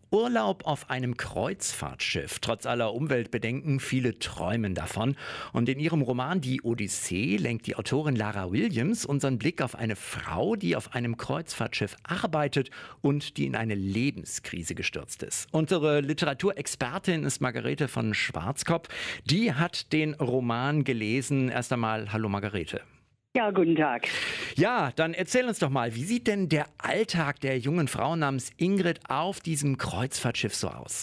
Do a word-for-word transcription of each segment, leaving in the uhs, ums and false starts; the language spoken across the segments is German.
Urlaub auf einem Kreuzfahrtschiff. Trotz aller Umweltbedenken, viele träumen davon. Und in ihrem Roman Die Odyssee lenkt die Autorin Lara Williams unseren Blick auf eine Frau, die auf einem Kreuzfahrtschiff arbeitet und die in eine Lebenskrise gestürzt ist. Unsere Literaturexpertin ist Margarete von Schwarzkopf. Die hat den Roman gelesen. Erst einmal, hallo Margarete. Ja, guten Tag. Ja, dann erzähl uns doch mal, wie sieht denn der Alltag der jungen Frau namens Ingrid auf diesem Kreuzfahrtschiff so aus?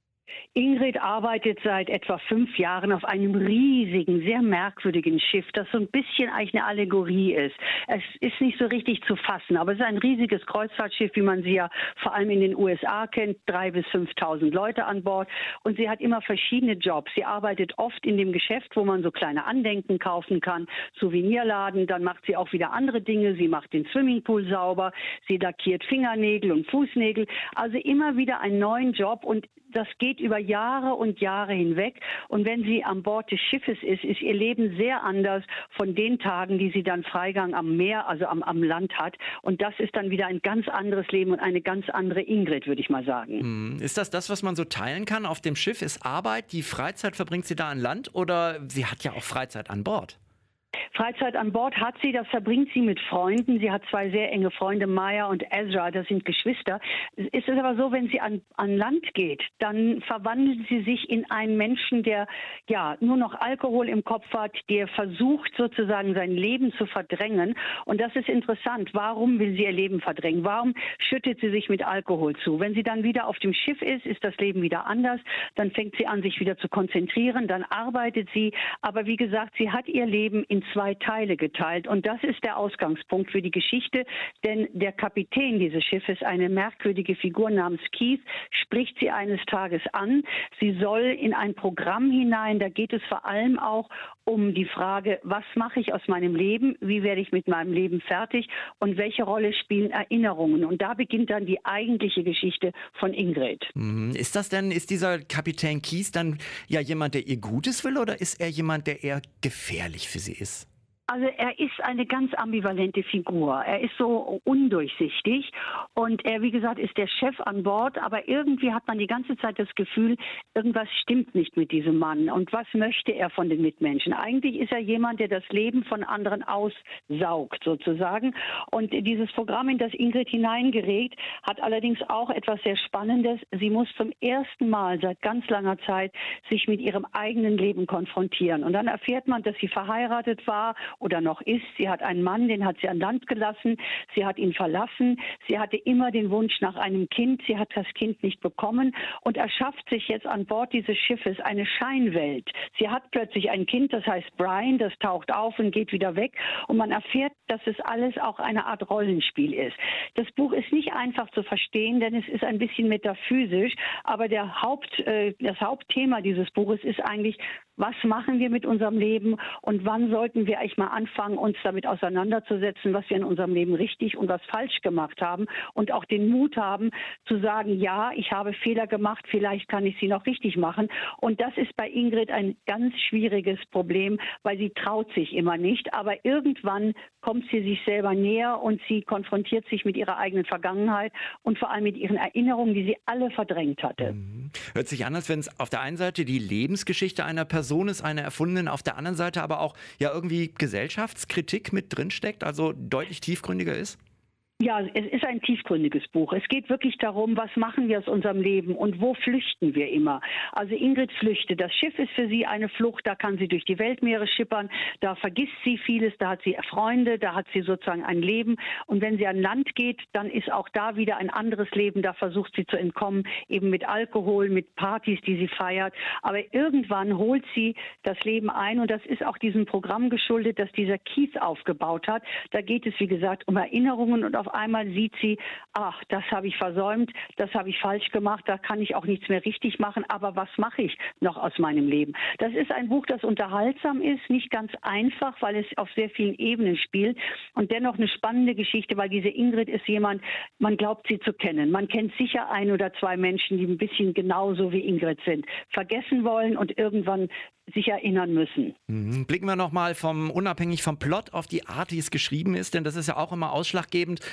Ingrid arbeitet seit etwa fünf Jahren auf einem riesigen, sehr merkwürdigen Schiff, das so ein bisschen eigentlich eine Allegorie ist. Es ist nicht so richtig zu fassen, aber es ist ein riesiges Kreuzfahrtschiff, wie man sie ja vor allem in den U S A kennt, drei bis fünftausend Leute an Bord. Und sie hat immer verschiedene Jobs. Sie arbeitet oft in dem Geschäft, wo man so kleine Andenken kaufen kann, Souvenirladen. Dann macht sie auch wieder andere Dinge. Sie macht den Swimmingpool sauber, sie lackiert Fingernägel und Fußnägel. Also immer wieder einen neuen Job, und das geht über Jahre und Jahre hinweg. Und wenn sie an Bord des Schiffes ist, ist ihr Leben sehr anders von den Tagen, die sie dann Freigang am Meer, also am, am Land hat. Und das ist dann wieder ein ganz anderes Leben und eine ganz andere Ingrid, würde ich mal sagen. Ist das das, was man so teilen kann? Auf dem Schiff ist Arbeit, die Freizeit verbringt sie da an Land, oder sie hat ja auch Freizeit an Bord? Freizeit an Bord hat sie, das verbringt sie mit Freunden. Sie hat zwei sehr enge Freunde, Maya und Ezra, das sind Geschwister. Es ist aber so, wenn sie an, an Land geht, dann verwandelt sie sich in einen Menschen, der ja nur noch Alkohol im Kopf hat, der versucht sozusagen sein Leben zu verdrängen. Und das ist interessant. Warum will sie ihr Leben verdrängen? Warum schüttet sie sich mit Alkohol zu? Wenn sie dann wieder auf dem Schiff ist, ist das Leben wieder anders. Dann fängt sie an, sich wieder zu konzentrieren. Dann arbeitet sie. Aber wie gesagt, sie hat ihr Leben in zwei Teile geteilt. Und das ist der Ausgangspunkt für die Geschichte, denn der Kapitän dieses Schiffes, eine merkwürdige Figur namens Keith, spricht sie eines Tages an. Sie soll in ein Programm hinein, da geht es vor allem auch um die Frage, was mache ich aus meinem Leben, wie werde ich mit meinem Leben fertig und welche Rolle spielen Erinnerungen. Und da beginnt dann die eigentliche Geschichte von Ingrid. Ist das denn, ist dieser Kapitän Keith dann ja jemand, der ihr Gutes will, oder ist er jemand, der eher gefährlich für sie ist? Also er ist eine ganz ambivalente Figur. Er ist so undurchsichtig und er, wie gesagt, ist der Chef an Bord, aber irgendwie hat man die ganze Zeit das Gefühl, irgendwas stimmt nicht mit diesem Mann. Und was möchte er von den Mitmenschen? Eigentlich ist er jemand, der das Leben von anderen aussaugt, sozusagen. Und dieses Programm, in das Ingrid hineingerät, hat allerdings auch etwas sehr Spannendes. Sie muss zum ersten Mal seit ganz langer Zeit sich mit ihrem eigenen Leben konfrontieren. Und dann erfährt man, dass sie verheiratet war oder noch ist. Sie hat einen Mann, den hat sie an Land gelassen. Sie hat ihn verlassen. Sie hatte immer den Wunsch nach einem Kind. Sie hat das Kind nicht bekommen und erschafft sich jetzt an Bord dieses Schiffes eine Scheinwelt. Sie hat plötzlich ein Kind, das heißt Brian, das taucht auf und geht wieder weg. Und man erfährt, dass es alles auch eine Art Rollenspiel ist. Das Buch ist nicht einfach zu verstehen, denn es ist ein bisschen metaphysisch. Aber der Haupt, äh, das Hauptthema dieses Buches ist eigentlich, was machen wir mit unserem Leben und wann sollten wir eigentlich mal anfangen, uns damit auseinanderzusetzen, was wir in unserem Leben richtig und was falsch gemacht haben und auch den Mut haben zu sagen, ja, ich habe Fehler gemacht, vielleicht kann ich sie noch richtig machen. Und das ist bei Ingrid ein ganz schwieriges Problem, weil sie traut sich immer nicht, aber irgendwann kommt sie sich selber näher und sie konfrontiert sich mit ihrer eigenen Vergangenheit und vor allem mit ihren Erinnerungen, die sie alle verdrängt hatte. Mhm. Hört sich an, als wenn es auf der einen Seite die Lebensgeschichte einer Person ist, eine erfundene, auf der anderen Seite aber auch ja irgendwie Gesellschaftskritik mit drinsteckt, also deutlich tiefgründiger ist? Ja, es ist ein tiefgründiges Buch. Es geht wirklich darum, was machen wir aus unserem Leben und wo flüchten wir immer. Also Ingrid flüchtet. Das Schiff ist für sie eine Flucht. Da kann sie durch die Weltmeere schippern. Da vergisst sie vieles. Da hat sie Freunde. Da hat sie sozusagen ein Leben. Und wenn sie an Land geht, dann ist auch da wieder ein anderes Leben. Da versucht sie zu entkommen, eben mit Alkohol, mit Partys, die sie feiert. Aber irgendwann holt sie das Leben ein. Und das ist auch diesem Programm geschuldet, das dieser Keith aufgebaut hat. Da geht es, wie gesagt, um Erinnerungen und auf einmal sieht sie, ach, das habe ich versäumt, das habe ich falsch gemacht, da kann ich auch nichts mehr richtig machen, aber was mache ich noch aus meinem Leben? Das ist ein Buch, das unterhaltsam ist, nicht ganz einfach, weil es auf sehr vielen Ebenen spielt und dennoch eine spannende Geschichte, weil diese Ingrid ist jemand, man glaubt sie zu kennen. Man kennt sicher ein oder zwei Menschen, die ein bisschen genauso wie Ingrid sind, vergessen wollen und irgendwann sich erinnern müssen. Mhm. Blicken wir nochmal vom, unabhängig vom Plot auf die Art, wie es geschrieben ist, denn das ist ja auch immer ausschlaggebend.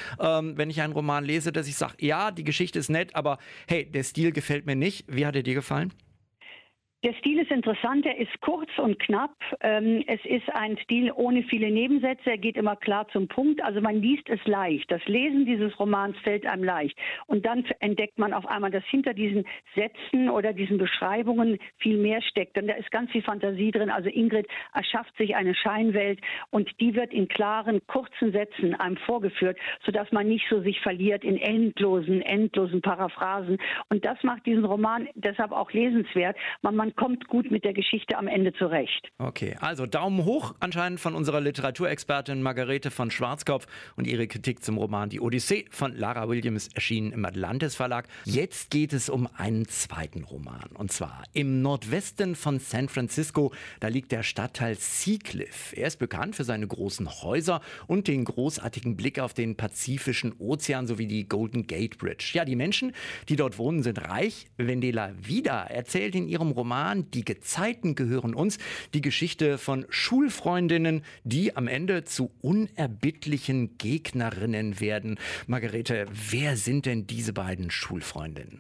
ähm, wenn ich einen Roman lese, dass ich sage, ja, die Geschichte ist nett, aber hey, der Stil gefällt mir nicht. Wie hat er dir gefallen? Der Stil ist interessant, er ist kurz und knapp. Ähm, es ist ein Stil ohne viele Nebensätze, er geht immer klar zum Punkt. Also man liest es leicht. Das Lesen dieses Romans fällt einem leicht. Und dann entdeckt man auf einmal, dass hinter diesen Sätzen oder diesen Beschreibungen viel mehr steckt. Und da ist ganz viel Fantasie drin. Also Ingrid erschafft sich eine Scheinwelt und die wird in klaren, kurzen Sätzen einem vorgeführt, sodass man nicht so sich verliert in endlosen, endlosen Paraphrasen. Und das macht diesen Roman deshalb auch lesenswert. Man, man kommt gut mit der Geschichte am Ende zurecht. Okay, also Daumen hoch anscheinend von unserer Literaturexpertin Margarete von Schwarzkopf und ihre Kritik zum Roman Die Odyssee von Lara Williams, erschienen im Atlantis Verlag. Jetzt geht es um einen zweiten Roman, und zwar im Nordwesten von San Francisco. Da liegt der Stadtteil Seacliff. Er ist bekannt für seine großen Häuser und den großartigen Blick auf den Pazifischen Ozean sowie die Golden Gate Bridge. Ja, die Menschen, die dort wohnen, sind reich. Wendela Vida erzählt in ihrem Roman Die Gezeiten gehören uns die Geschichte von Schulfreundinnen, die am Ende zu unerbittlichen Gegnerinnen werden. Margarete, wer sind denn diese beiden Schulfreundinnen?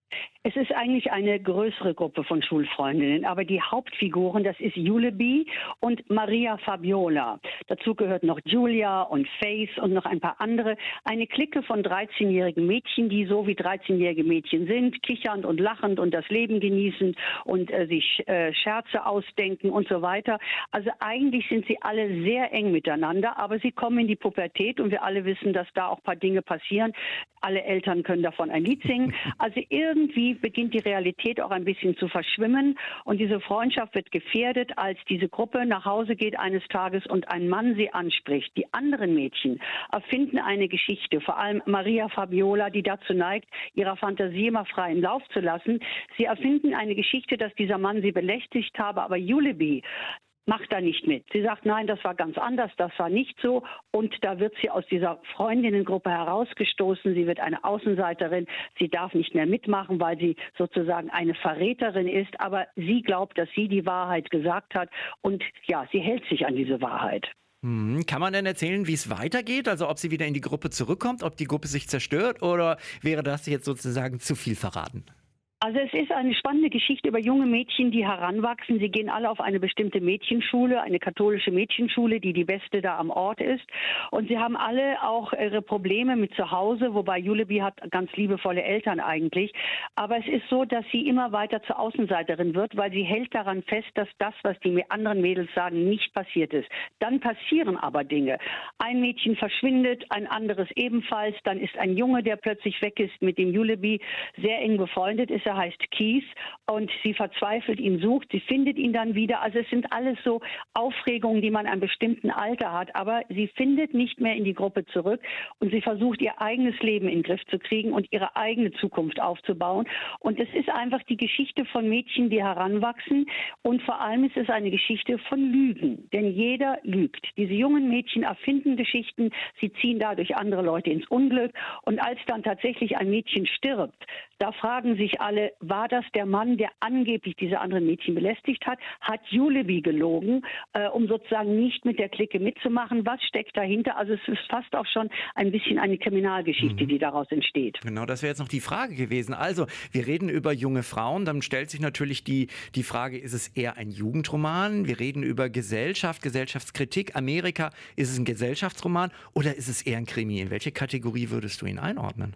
Es ist eigentlich eine größere Gruppe von Schulfreundinnen, aber die Hauptfiguren, das ist Juleby und Maria Fabiola. Dazu gehört noch Julia und Faith und noch ein paar andere. Eine Clique von dreizehnjährigen Mädchen, die so wie dreizehnjährige Mädchen sind, kichernd und lachend und das Leben genießend und äh, sich äh, Scherze ausdenken und so weiter. Also eigentlich sind sie alle sehr eng miteinander, aber sie kommen in die Pubertät und wir alle wissen, dass da auch ein paar Dinge passieren. Alle Eltern können davon ein Lied singen. Also irgendwie beginnt die Realität auch ein bisschen zu verschwimmen und diese Freundschaft wird gefährdet, als diese Gruppe nach Hause geht eines Tages und ein Mann sie anspricht. Die anderen Mädchen erfinden eine Geschichte, vor allem Maria Fabiola, die dazu neigt, ihrer Fantasie immer freien Lauf zu lassen. Sie erfinden eine Geschichte, dass dieser Mann sie belästigt habe, aber Juleby macht da nicht mit. Sie sagt, nein, das war ganz anders, das war nicht so. Und da wird sie aus dieser Freundinnengruppe herausgestoßen. Sie wird eine Außenseiterin. Sie darf nicht mehr mitmachen, weil sie sozusagen eine Verräterin ist. Aber sie glaubt, dass sie die Wahrheit gesagt hat. Und ja, sie hält sich an diese Wahrheit. Hm, kann man denn erzählen, wie es weitergeht? Also ob sie wieder in die Gruppe zurückkommt, ob die Gruppe sich zerstört, oder wäre das jetzt sozusagen zu viel verraten? Also es ist eine spannende Geschichte über junge Mädchen, die heranwachsen. Sie gehen alle auf eine bestimmte Mädchenschule, eine katholische Mädchenschule, die die beste da am Ort ist. Und sie haben alle auch ihre Probleme mit zu Hause, wobei Juleby hat ganz liebevolle Eltern eigentlich. Aber es ist so, dass sie immer weiter zur Außenseiterin wird, weil sie hält daran fest, dass das, was die anderen Mädels sagen, nicht passiert ist. Dann passieren aber Dinge. Ein Mädchen verschwindet, ein anderes ebenfalls. Dann ist ein Junge, der plötzlich weg ist, mit dem Juleby sehr eng befreundet ist. Er heißt Keith und sie verzweifelt ihn sucht, sie findet ihn dann wieder. Also es sind alles so Aufregungen, die man in einem bestimmten Alter hat, aber sie findet nicht mehr in die Gruppe zurück und sie versucht, ihr eigenes Leben in den Griff zu kriegen und ihre eigene Zukunft aufzubauen. Und es ist einfach die Geschichte von Mädchen, die heranwachsen, und vor allem ist es eine Geschichte von Lügen, denn jeder lügt. Diese jungen Mädchen erfinden Geschichten, sie ziehen dadurch andere Leute ins Unglück, und als dann tatsächlich ein Mädchen stirbt, da fragen sich alle, war das der Mann, der angeblich diese anderen Mädchen belästigt hat? Hat Juleby gelogen, äh, um sozusagen nicht mit der Clique mitzumachen? Was steckt dahinter? Also es ist fast auch schon ein bisschen eine Kriminalgeschichte, mhm. die daraus entsteht. Genau, das wäre jetzt noch die Frage gewesen. Also, wir reden über junge Frauen, dann stellt sich natürlich die, die Frage, ist es eher ein Jugendroman? Wir reden über Gesellschaft, Gesellschaftskritik, Amerika. Ist es ein Gesellschaftsroman oder ist es eher ein Krimi? In welche Kategorie würdest du ihn einordnen?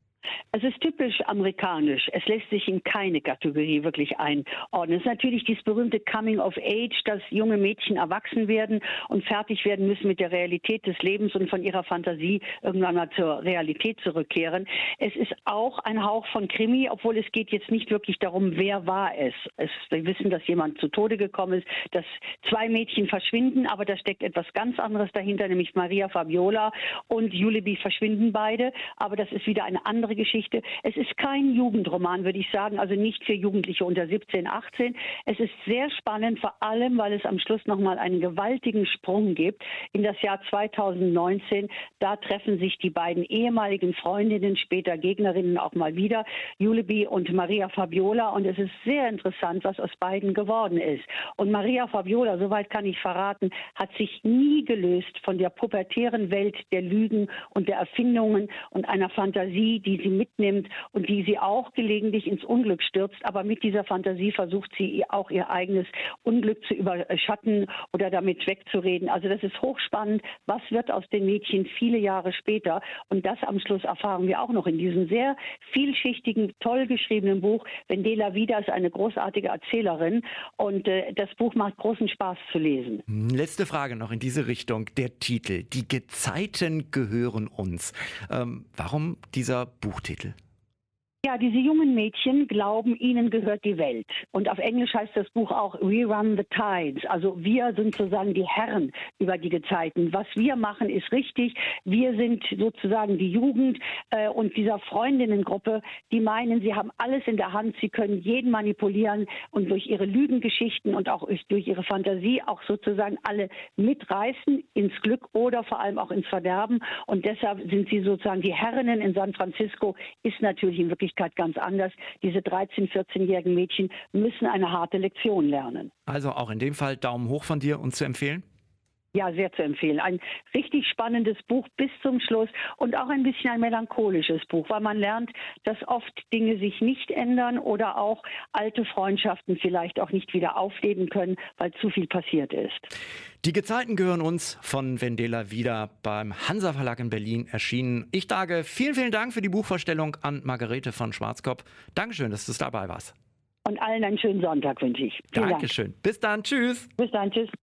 Es ist typisch amerikanisch. Es lässt sich in keine Kategorie wirklich einordnen. Es ist natürlich dieses berühmte Coming of Age, dass junge Mädchen erwachsen werden und fertig werden müssen mit der Realität des Lebens und von ihrer Fantasie irgendwann mal zur Realität zurückkehren. Es ist auch ein Hauch von Krimi, obwohl es geht jetzt nicht wirklich darum, wer war es. es wir wissen, dass jemand zu Tode gekommen ist, dass zwei Mädchen verschwinden, aber da steckt etwas ganz anderes dahinter, nämlich Maria Fabiola und Juleby verschwinden beide. Aber das ist wieder eine andere wahre Geschichte. Es ist kein Jugendroman, würde ich sagen, also nicht für Jugendliche unter siebzehn, achtzehn. Es ist sehr spannend, vor allem, weil es am Schluss nochmal einen gewaltigen Sprung gibt in das Jahr zweitausendneunzehn. Da treffen sich die beiden ehemaligen Freundinnen, später Gegnerinnen auch mal wieder, Julebi und Maria Fabiola. Und es ist sehr interessant, was aus beiden geworden ist. Und Maria Fabiola, soweit kann ich verraten, hat sich nie gelöst von der pubertären Welt der Lügen und der Erfindungen und einer Fantasie, die sie mitnimmt und die sie auch gelegentlich ins Unglück stürzt. Aber mit dieser Fantasie versucht sie auch ihr eigenes Unglück zu überschatten oder damit wegzureden. Also das ist hochspannend. Was wird aus den Mädchen viele Jahre später? Und das am Schluss erfahren wir auch noch in diesem sehr vielschichtigen, toll geschriebenen Buch. Vendela Vida ist eine großartige Erzählerin und äh, das Buch macht großen Spaß zu lesen. Letzte Frage noch in diese Richtung. Der Titel, Die Gezeiten gehören uns. Ähm, warum dieser Buchtitel? Ja, diese jungen Mädchen glauben, ihnen gehört die Welt. Und auf Englisch heißt das Buch auch We Run the Tides. Also wir sind sozusagen die Herren über die Gezeiten. Was wir machen, ist richtig. Wir sind sozusagen die Jugend äh, und dieser Freundinnengruppe, die meinen, sie haben alles in der Hand. Sie können jeden manipulieren und durch ihre Lügengeschichten und auch durch ihre Fantasie auch sozusagen alle mitreißen ins Glück oder vor allem auch ins Verderben. Und deshalb sind sie sozusagen die Herrinnen in San Francisco, ist natürlich in Wirklichkeit ganz anders. Diese dreizehn-, vierzehnjährigen Mädchen müssen eine harte Lektion lernen. Also auch in dem Fall Daumen hoch von dir, uns zu empfehlen? Ja, sehr zu empfehlen. Ein richtig spannendes Buch bis zum Schluss und auch ein bisschen ein melancholisches Buch, weil man lernt, dass oft Dinge sich nicht ändern oder auch alte Freundschaften vielleicht auch nicht wieder aufleben können, weil zu viel passiert ist. Die Gezeiten gehören uns von Vendela Vida beim Hansa Verlag in Berlin erschienen. Ich sage vielen, vielen Dank für die Buchvorstellung an Margarete von Schwarzkopf. Dankeschön, dass du dabei warst. Und allen einen schönen Sonntag wünsche ich. Vielen Dankeschön. Dank. Bis dann. Tschüss. Bis dann. Tschüss.